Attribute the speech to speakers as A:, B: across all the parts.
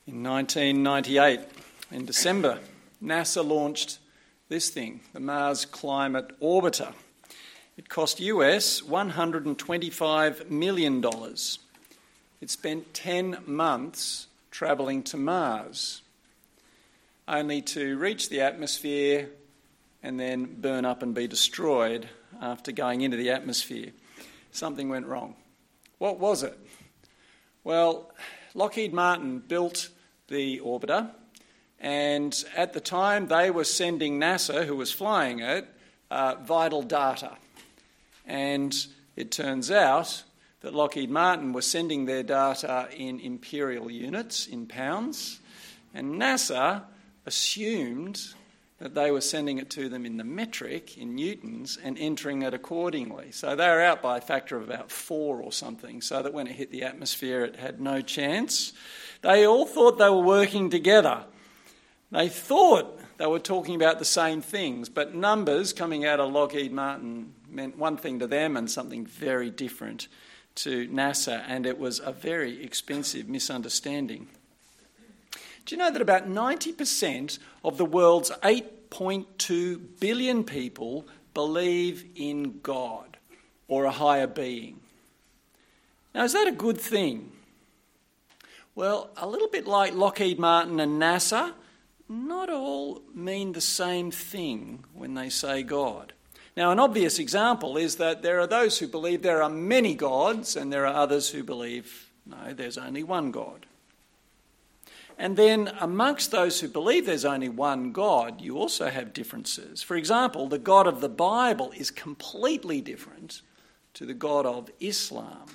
A: In 1998, in December, NASA launched this thing, the Mars Climate Orbiter. It cost US $125 million. It spent 10 months travelling to Mars, only to reach the atmosphere and then burn up and be destroyed after going into the atmosphere. Something went wrong. What was it? Well, Lockheed Martin built the orbiter, and at the time they were sending NASA, who was flying it, vital data. And it turns out that Lockheed Martin was sending their data in imperial units, in pounds, and NASA assumed that they were sending it to them in the metric, in newtons, and entering it accordingly. So they were out by a factor of about 4 or something, so that when it hit the atmosphere it had no chance. They all thought they were working together. They thought they were talking about the same things, but numbers coming out of Lockheed Martin meant one thing to them and something very different to NASA, and it was a very expensive misunderstanding. Do you know that about 90% of the world's 8.2 billion people believe in God or a higher being? Now, is that a good thing? Well, a little bit like Lockheed Martin and NASA, not all mean the same thing when they say God. Now, an obvious example is that there are those who believe there are many gods and there are others who believe, no, there's only one God. And then amongst those who believe there's only one God, you also have differences. For example, the God of the Bible is completely different to the God of Islam.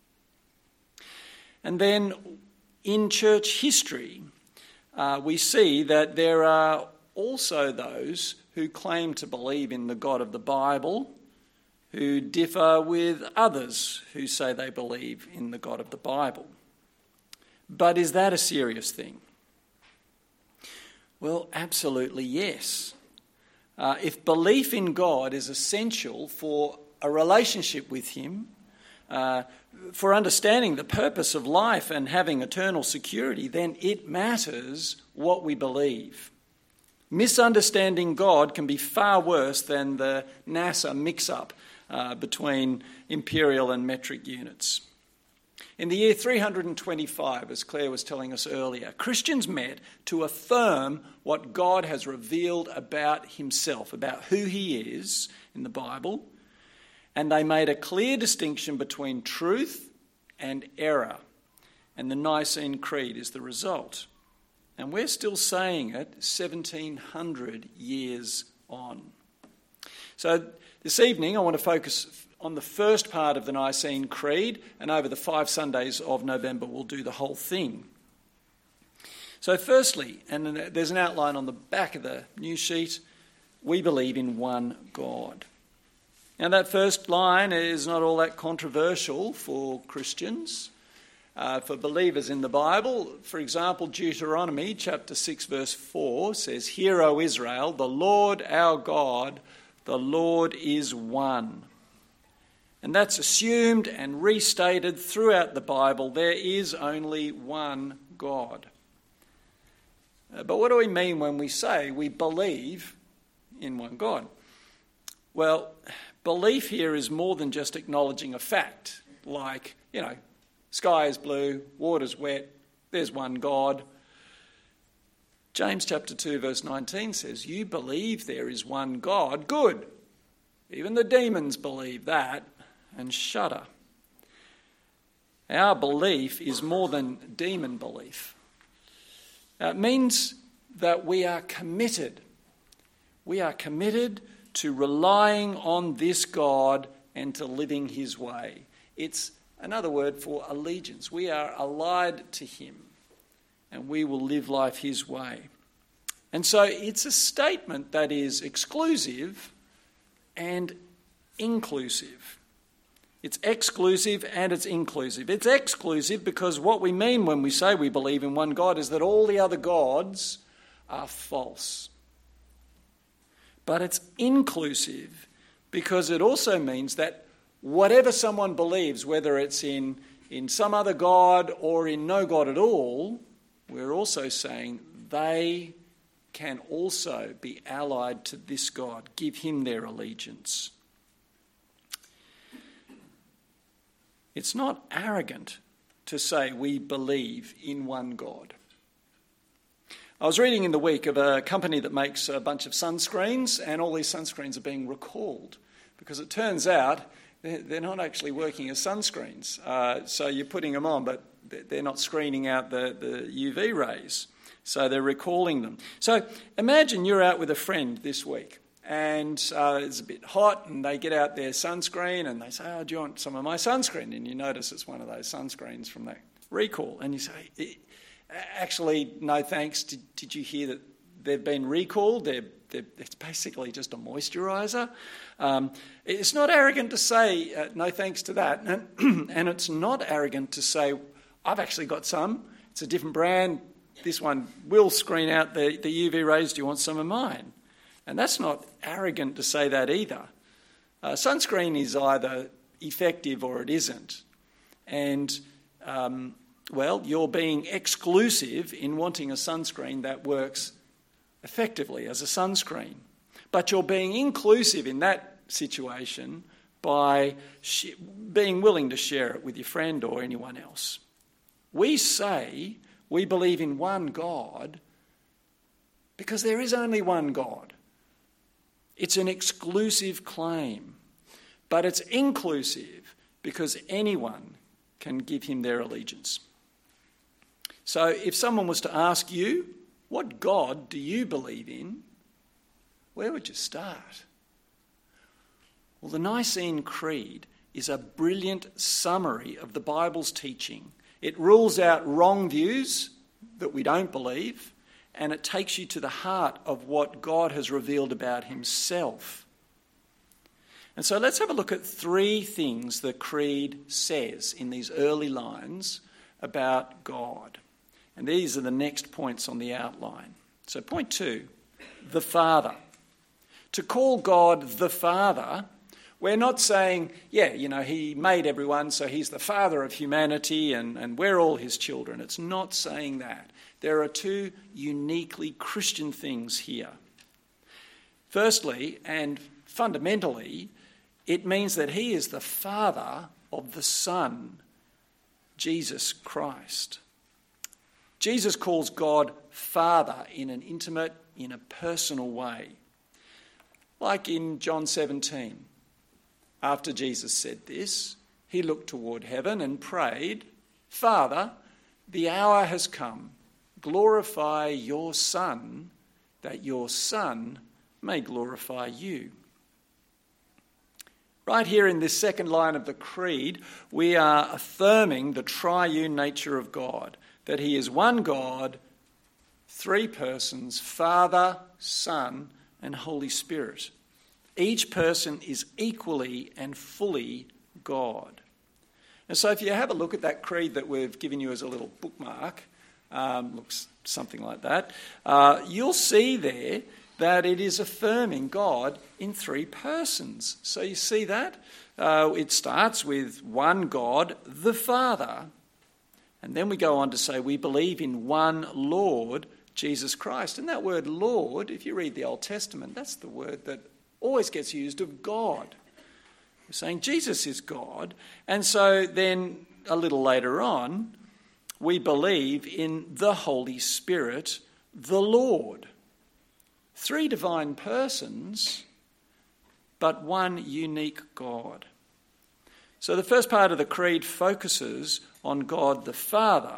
A: And then in church history, we see that there are also those who claim to believe in the God of the Bible, who differ with others who say they believe in the God of the Bible. But is that a serious thing? Well, absolutely yes. If belief in God is essential for a relationship with Him, for understanding the purpose of life and having eternal security, then it matters what we believe. Misunderstanding God can be far worse than the NASA mix-up between imperial and metric units. In the year 325, as Claire was telling us earlier, Christians met to affirm what God has revealed about Himself, about who He is in the Bible, and they made a clear distinction between truth and error, and the Nicene Creed is the result. And we're still saying it 1,700 years on. So this evening I want to focus on the first part of the Nicene Creed, and over the 5 Sundays of November we'll do the whole thing. So firstly, and there's an outline on the back of the news sheet, we believe in one God. Now that first line is not all that controversial for Christians, for believers in the Bible. For example, Deuteronomy chapter 6 verse 4 says, "Hear, O Israel, the Lord our God, the Lord is one." And that's assumed and restated throughout the Bible. There is only one God. But what do we mean when we say we believe in one God? Well, belief here is more than just acknowledging a fact, like, sky is blue, water's wet, there's one God. James chapter 2 verse 19 says, "You believe there is one God, good. Even the demons believe that and shudder." Our belief is more than demon belief. It means that we are committed. We are committed to relying on this God and to living His way. It's another word for allegiance. We are allied to Him and we will live life His way. And so it's a statement that is exclusive and inclusive. It's exclusive and it's inclusive. It's exclusive because what we mean when we say we believe in one God is that all the other gods are false. But it's inclusive because it also means that whatever someone believes, whether it's in some other God or in no God at all, we're also saying they can also be allied to this God, give him their allegiance. It's not arrogant to say we believe in one God. I was reading in the week of a company that makes a bunch of sunscreens, and all these sunscreens are being recalled because it turns out they're not actually working as sunscreens. So you're putting them on, but they're not screening out the UV rays. So they're recalling them. So imagine you're out with a friend this week, and it's a bit hot, and they get out their sunscreen, and they say, "Oh, do you want some of my sunscreen?" And you notice it's one of those sunscreens from that recall, and you say, "Actually, no thanks. Did you hear that they've been recalled? It's basically just a moisturiser." It's not arrogant to say no thanks to that, and it's not arrogant to say, "I've actually got some. It's a different brand. This one will screen out the UV rays. Do you want some of mine?" And that's not arrogant to say that either. Sunscreen is either effective or it isn't. And, you're being exclusive in wanting a sunscreen that works effectively as a sunscreen. But you're being inclusive in that situation by being willing to share it with your friend or anyone else. We say we believe in one God because there is only one God. It's an exclusive claim, but it's inclusive because anyone can give him their allegiance. So if someone was to ask you, what God do you believe in? Where would you start? Well, the Nicene Creed is a brilliant summary of the Bible's teaching. It rules out wrong views that we don't believe, and it takes you to the heart of what God has revealed about himself. And so let's have a look at 3 things the Creed says in these early lines about God. And these are the next points on the outline. So point 2, the Father. To call God the Father, we're not saying, he made everyone, so he's the father of humanity and we're all his children. It's not saying that. There are 2 uniquely Christian things here. Firstly, and fundamentally, it means that he is the Father of the Son, Jesus Christ. Jesus calls God Father in an intimate, in a personal way. Like in John 17. After Jesus said this, he looked toward heaven and prayed, "Father, the hour has come. Glorify your Son, that your Son may glorify you." Right here in this second line of the Creed, we are affirming the triune nature of God, that he is one God, 3 persons, Father, Son, and Holy Spirit. Each person is equally and fully God. And so if you have a look at that creed that we've given you as a little bookmark, looks something like that, you'll see there that it is affirming God in 3 persons. So you see that? It starts with one God, the Father, and then we go on to say we believe in one Lord, Jesus Christ. And that word Lord, if you read the Old Testament, that's the word that always gets used of God. We're saying Jesus is God. And so then a little later on, we believe in the Holy Spirit, the Lord. 3 divine persons, but one unique God. So the first part of the creed focuses on God the Father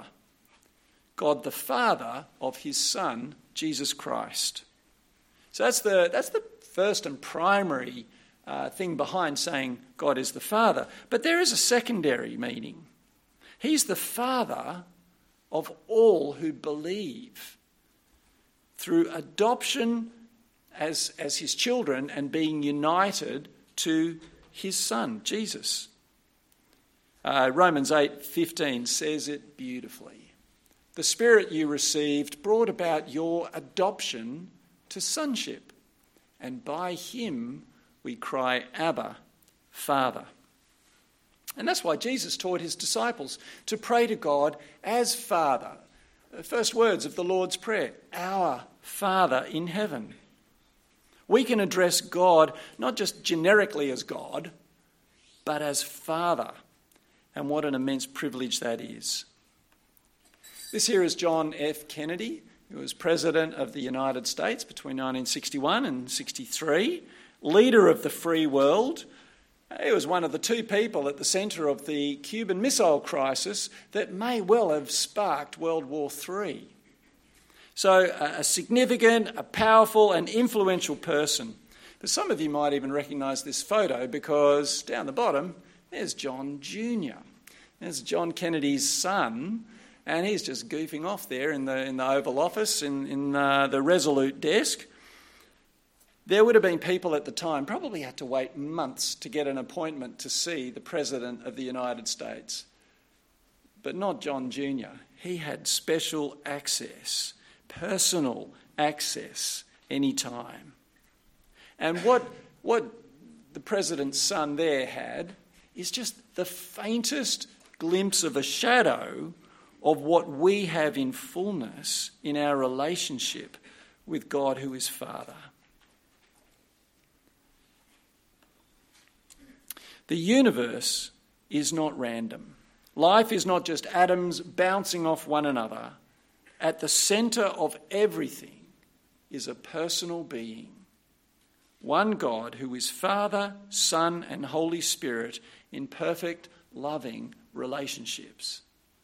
A: of his Son, Jesus Christ. So that's the first and primary thing behind saying God is the Father. But there is a secondary meaning. He's the Father of all who believe through adoption as his children and being united to his Son, Jesus. Romans 8:15 says it beautifully. The Spirit you received brought about your adoption to sonship, and by him we cry, Abba, Father. And that's why Jesus taught his disciples to pray to God as Father. The first words of the Lord's Prayer, our Father in heaven. We can address God not just generically as God, but as Father. And what an immense privilege that is. This here is John F. Kennedy, who was President of the United States between 1961 and 63, leader of the free world. He was one of the two people at the centre of the Cuban Missile Crisis that may well have sparked World War III. So a significant, a powerful and influential person. But some of you might even recognise this photo because down the bottom there's John Jr. There's John Kennedy's son, and he's just goofing off there in the Oval Office, in the Resolute desk. There would have been people at the time probably had to wait months to get an appointment to see the President of the United States. But not John Jr. He had special access, personal access, anytime. And what the President's son there had is just the faintest glimpse of a shadow of what we have in fullness in our relationship with God who is Father. The universe is not random. Life is not just atoms bouncing off one another. At the centre of everything is a personal being. One God who is Father, Son and Holy Spirit in perfect, loving relationship.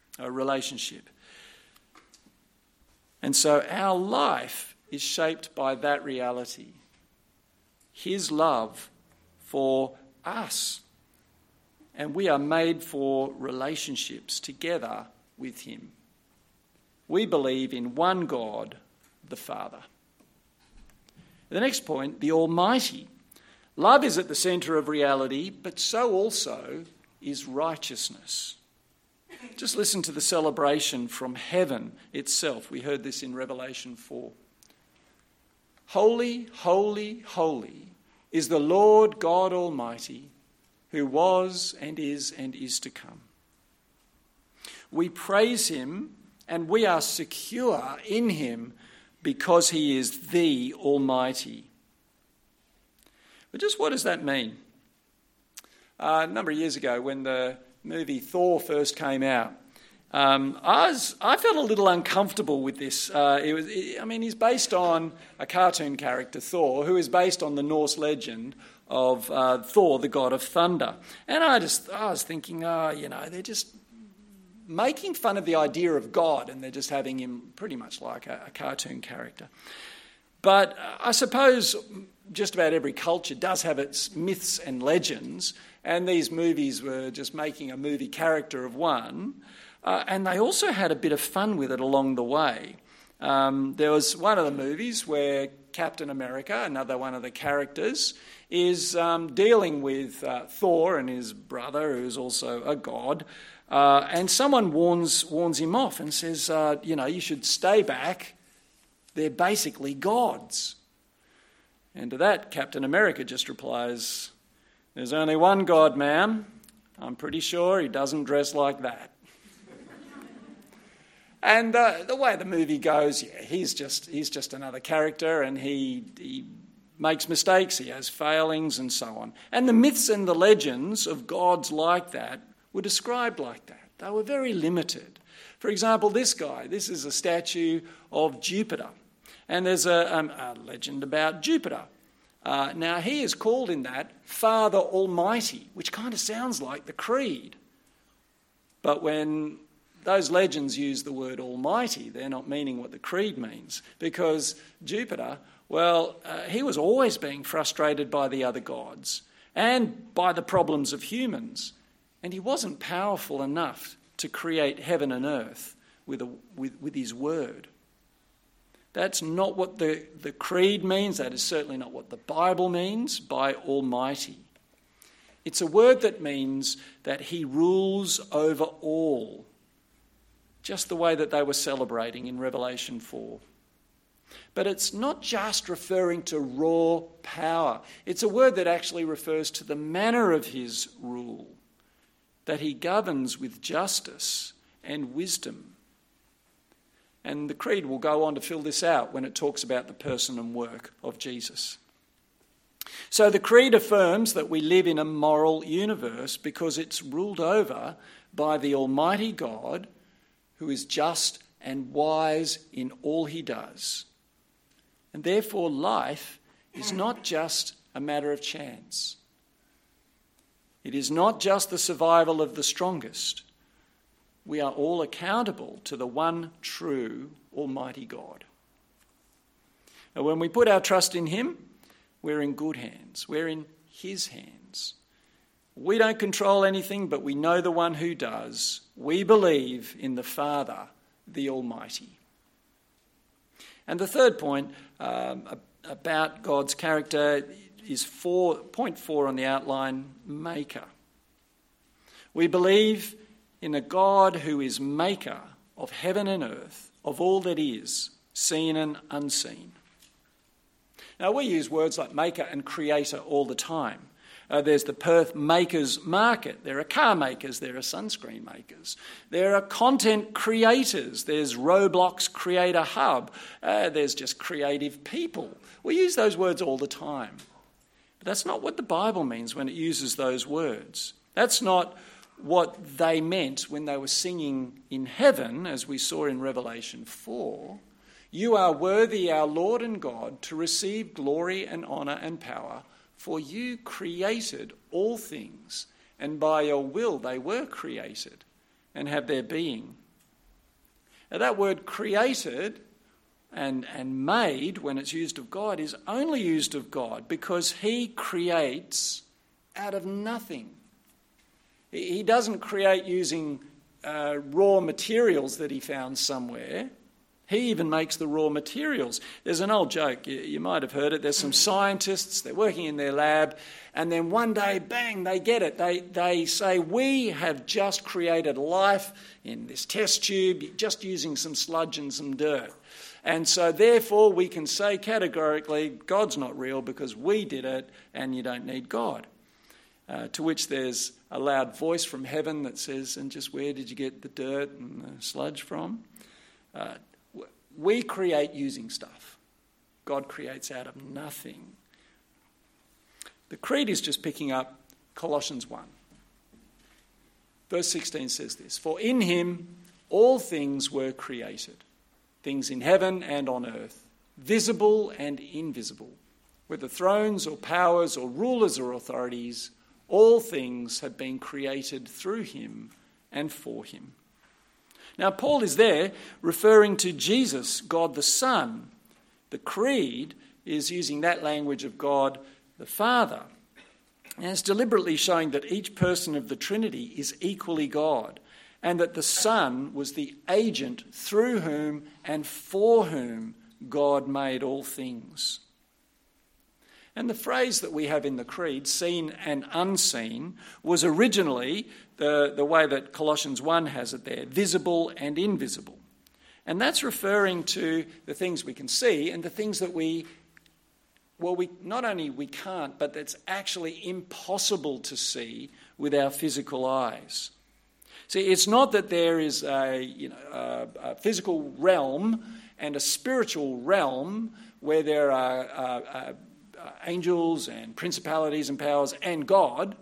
A: And so our life is shaped by that reality. His love for us. And we are made for relationships together with him. We believe in one God, the Father. The next point, the Almighty. Love is at the centre of reality, but so also is righteousness. Just listen to the celebration from heaven itself. We heard this in Revelation 4. Holy, holy, holy is the Lord God Almighty, who was and is to come. We praise him and we are secure in him because he is the Almighty. But just what does that mean? A number of years ago when the movie Thor first came out, I felt a little uncomfortable with this. He's based on a cartoon character, Thor, who is based on the Norse legend of Thor, the god of thunder. And I was thinking, they're just making fun of the idea of God and they're just having him pretty much like a cartoon character. But I suppose just about every culture does have its myths and legends, and these movies were just making a movie character of one. And they also had a bit of fun with it along the way. There was one of the movies where Captain America, another one of the characters, is dealing with Thor and his brother, who's also a god, and someone warns him off and says, you should stay back. They're basically gods. And to that, Captain America just replies, there's only one God, ma'am. I'm pretty sure he doesn't dress like that. And the way the movie goes, he's just another character, and he makes mistakes, he has failings and so on. And the myths and the legends of gods like that were described like that. They were very limited. For example, this is a statue of Jupiter. And there's a legend about Jupiter. Now, he is called in that Father Almighty, which kind of sounds like the Creed. But when those legends use the word Almighty, they're not meaning what the Creed means, because Jupiter, he was always being frustrated by the other gods and by the problems of humans, and he wasn't powerful enough to create heaven and earth with his word. That's not what the Creed means. That is certainly not what the Bible means by Almighty. It's a word that means that he rules over all, just the way that they were celebrating in Revelation 4. But it's not just referring to raw power. It's a word that actually refers to the manner of his rule, that he governs with justice and wisdom. And the Creed will go on to fill this out when it talks about the person and work of Jesus. So the Creed affirms that we live in a moral universe because it's ruled over by the Almighty God, who is just and wise in all he does. And therefore life is not just a matter of chance. It is not just the survival of the strongest. We are all accountable to the one true Almighty God. And when we put our trust in him, we're in good hands. We're in his hands. We don't control anything, but we know the one who does. We believe in the Father, the Almighty. And the third point about God's character is point 4 on the outline, maker. We believe in a God who is maker of heaven and earth, of all that is, seen and unseen. Now, we use words like maker and creator all the time. There's the Perth Makers Market. There are car makers. There are sunscreen makers. There are content creators. There's Roblox Creator Hub. There's just creative people. We use those words all the time. But that's not what the Bible means when it uses those words. That's not what they meant when they were singing in heaven, as we saw in Revelation 4. You are worthy, our Lord and God, to receive glory and honour and power, for you created all things, and by your will they were created and have their being. Now, that word created and made, when it's used of God, is only used of God because he creates out of nothing. He doesn't create using raw materials that he found somewhere. He even makes the raw materials. There's an old joke, you might have heard it. There's some scientists, they're working in their lab, and then one day, bang, they get it. They say, we have just created life in this test tube, just using some sludge and some dirt. And so therefore we can say categorically, God's not real because we did it and you don't need God. To which there's a loud voice from heaven that says, and just where did you get the dirt and the sludge from? We create using stuff. God creates out of nothing. The Creed is just picking up Colossians 1. Verse 16 says this, for in him all things were created, things in heaven and on earth, visible and invisible, whether thrones or powers or rulers or authorities, all things have been created through him and for him. Now, Paul is there referring to Jesus, God the Son. The Creed is using that language of God the Father. And it's deliberately showing that each person of the Trinity is equally God, and that the Son was the agent through whom and for whom God made all things. And the phrase that we have in the Creed, seen and unseen, was originally the way that Colossians 1 has it there, visible and invisible. And that's referring to the things we can see and the things that we not only we can't, but that's actually impossible to see with our physical eyes. See, it's not that there is a physical realm and a spiritual realm where there are angels and principalities and powers and God.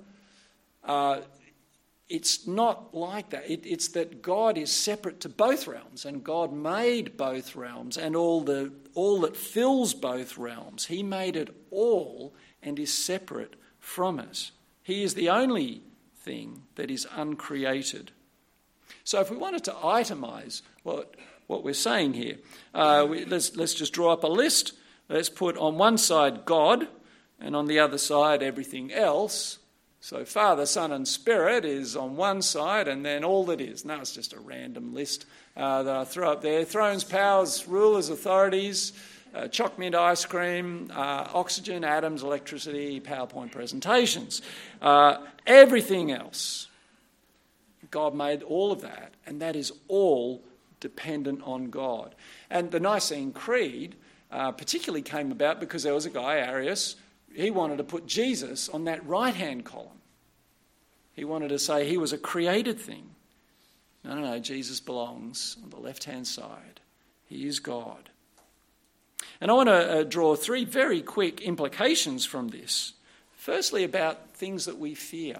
A: It's not like that. It's that God is separate to both realms, and God made both realms and all that fills both realms. He made it all and is separate from it. He is the only thing that is uncreated. So if we wanted to itemise what we're saying here, let's just draw up a list. Let's put on one side God, and on the other side everything else. So Father, Son and Spirit is on one side, and then all that is. Now it's just a random list that I throw up there. Thrones, powers, rulers, authorities, choc mint ice cream, oxygen, atoms, electricity, PowerPoint presentations. Everything else. God made all of that, and that is all dependent on God. And the Nicene Creed particularly came about because there was a guy, Arius, he wanted to put Jesus on that right-hand column. He wanted to say he was a created thing. No, Jesus belongs on the left-hand side. He is God. And I want to draw three very quick implications from this. Firstly, about things that we fear.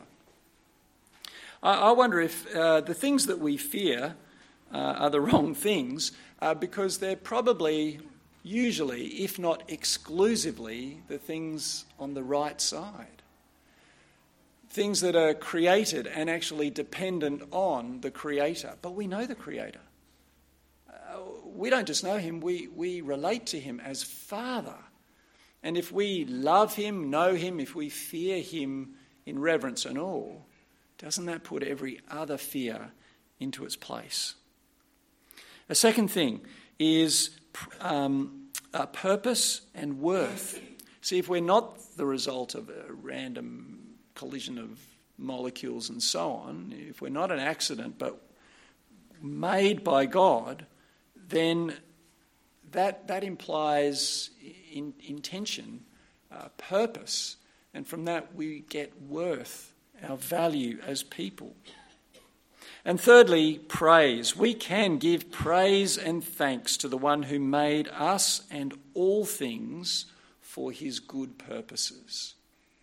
A: I wonder if the things that we fear are the wrong things because they're probably, usually, if not exclusively, the things on the right side. Things that are created and actually dependent on the Creator. But we know the Creator. We don't just know him, we relate to him as Father. And if we love him, know him, if we fear him in reverence and awe, doesn't that put every other fear into its place? A second thing is purpose and worth. See, if we're not the result of a random collision of molecules and so on, if we're not an accident but made by God, then that implies intention, purpose, and from that we get worth, our value as people. And thirdly, praise. We can give praise and thanks to the one who made us and all things for his good purposes.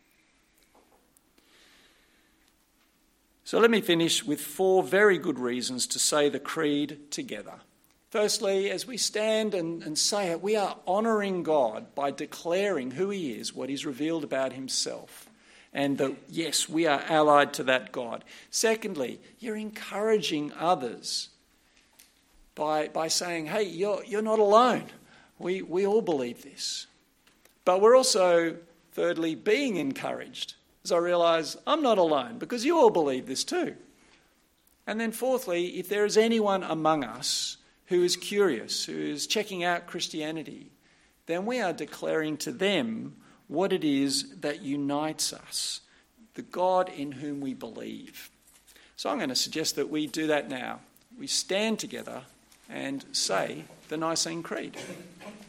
A: So let me finish with 4 very good reasons to say the Creed together. Firstly, as we stand and say it, we are honouring God by declaring who he is, what he's revealed about himself, and that, yes, we are allied to that God. Secondly, you're encouraging others by saying, hey, you're not alone. We all believe this. But we're also, thirdly, being encouraged as I realise I'm not alone because you all believe this too. And then fourthly, if there is anyone among us who is curious, who is checking out Christianity, then we are declaring to them what it is that unites us, the God in whom we believe. So I'm going to suggest that we do that now. We stand together and say the Nicene Creed.